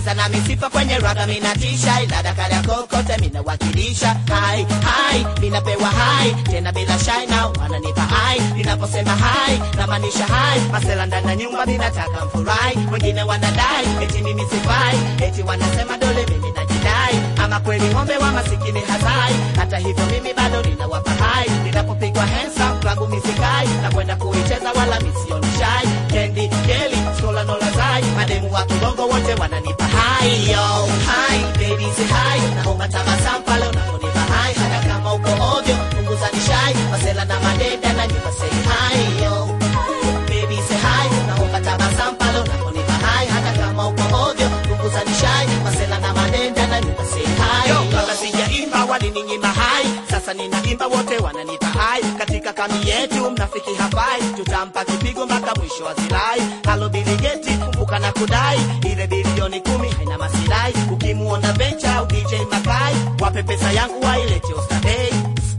visa na misifa kwenye raga minatisha, ila Dakar ya kokote minawakilisha. Hai, hai, minapewa hai, tena bila shy now, wananipa hai. Ninaposema hai, namaanisha hai. Masela ndani ya nyumba minataka mfurahi. Wengine wanadai, eti mimi sifai, eti wanasema dole mimi najidai. Ama kweli ng'ombe wa masikini hazai, hata hivyo mimi bado ninawapa hai. Ninapopigwa hands up, kwangu misikai, na kwenda kuicheza wala misioni shy. Candy, Kelly, Skola no lazai, mademu wa kibongo wote wananipa hai. Yo, hi, baby say hi, naomba tabasamu pale unaponipa hai. Hata kama uko ovyo, punguza nishai, masela na madeda na nyumba say hi. Yo, baby say hi, naomba tabasamu pale unaponipa hai. Hata kama uko ovyo, punguza nishai, masela na madeda na nyumba say hi. Yo, kama sijaimba walininyima hai, sasa ninaimba wote wananipa hai. Katika kami yetu mnafiki hafai, tutampa kipigo mpaka mwisho wa zilai. Halo biligeti, kumbuka na kudai, ile bilioni 10 haina masirai. Ukimuona Venture au DJ Makai, wape pesa yangu wailete Ostadei.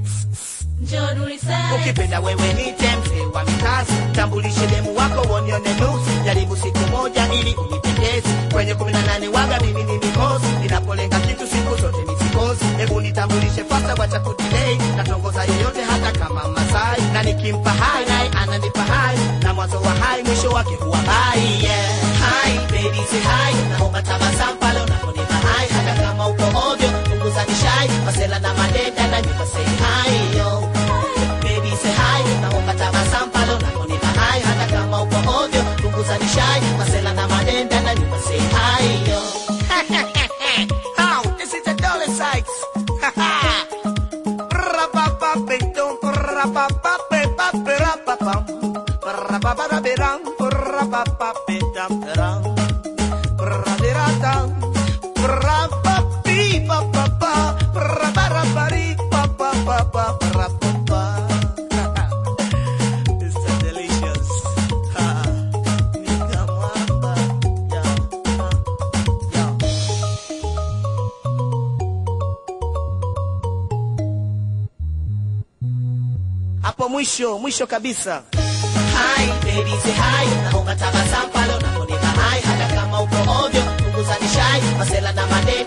Ukipenda wewe ni temse wa mikazi, tambulishe demu wako wonione nusu. Jaribu siku moja ili unipendeze, kwenye 18 waga mimi ni mikosi. Ninapolenga kitu siku zote misikosi. Hebu nitambulishe fasta wacha kudelay, natongoza yoyote hata kama Masai. Na nikimpa hai naye ananipa hai, na mwanzo wa hai mwisho wake huwa bye. Yeah, hi baby say hi, naomba tabasamu pale unaponipa hai. Hata kama uko ovyo, punguza nishai, masela na madeda na nyumba say hi. Yo, baby say hi, naomba tabasamu pale unaponipa hai. Hata kama uko ovyo, punguza nishai, masela na madeda na nyumba say hi. Yo, how this is the Dollar Sykes. It's delicious. Hapo mwisho kabisa. Hi, baby say hi, naomba tabasamu pale unaponipa hai. Hata kama uko ovyo, punguza nishai, masela na madeda